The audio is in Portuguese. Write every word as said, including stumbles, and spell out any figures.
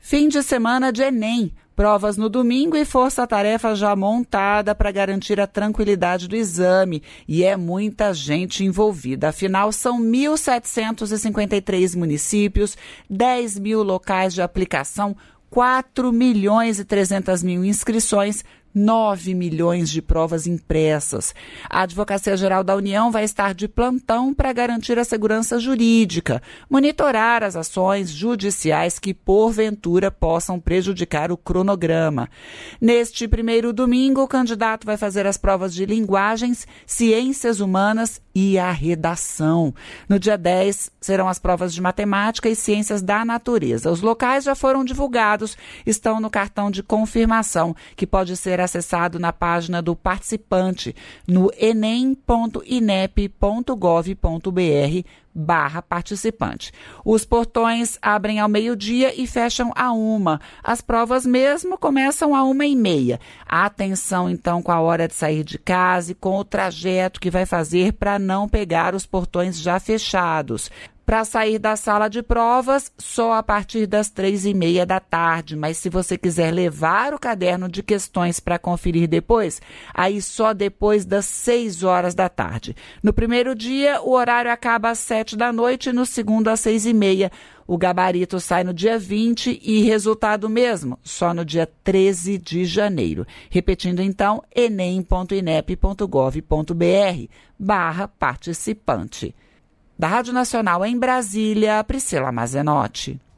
Fim de semana de Enem. Provas no domingo e força-tarefa já montada para garantir a tranquilidade do exame. E é muita gente envolvida. Afinal, são mil setecentos e cinquenta e três municípios, dez mil locais de aplicação, quatro milhões e trezentas mil inscrições, nove milhões de provas impressas. A Advocacia Geral da União vai estar de plantão para garantir a segurança jurídica, monitorar as ações judiciais que, porventura, possam prejudicar o cronograma. Neste primeiro domingo, o candidato vai fazer as provas de linguagens, ciências humanas e a redação. No dia dez, serão as provas de matemática e ciências da natureza. Os locais já foram divulgados, estão no cartão de confirmação, que pode ser acessado na página do participante no enem ponto inep ponto gov ponto br barra participante. Os portões abrem ao meio-dia e fecham a uma. As provas mesmo começam a uma e meia. Atenção, então, com a hora de sair de casa e com o trajeto que vai fazer para não pegar os portões já fechados. Para sair da sala de provas, só a partir das três e meia da tarde. Mas se você quiser levar o caderno de questões para conferir depois, aí só depois das seis horas da tarde. No primeiro dia, o horário acaba às sete da noite e no segundo às seis e meia. O gabarito sai no dia vinte e resultado mesmo, só no dia treze de janeiro. Repetindo então, enem ponto inep ponto gov ponto br barra participante. Da Rádio Nacional em Brasília, Priscila Mazenotti.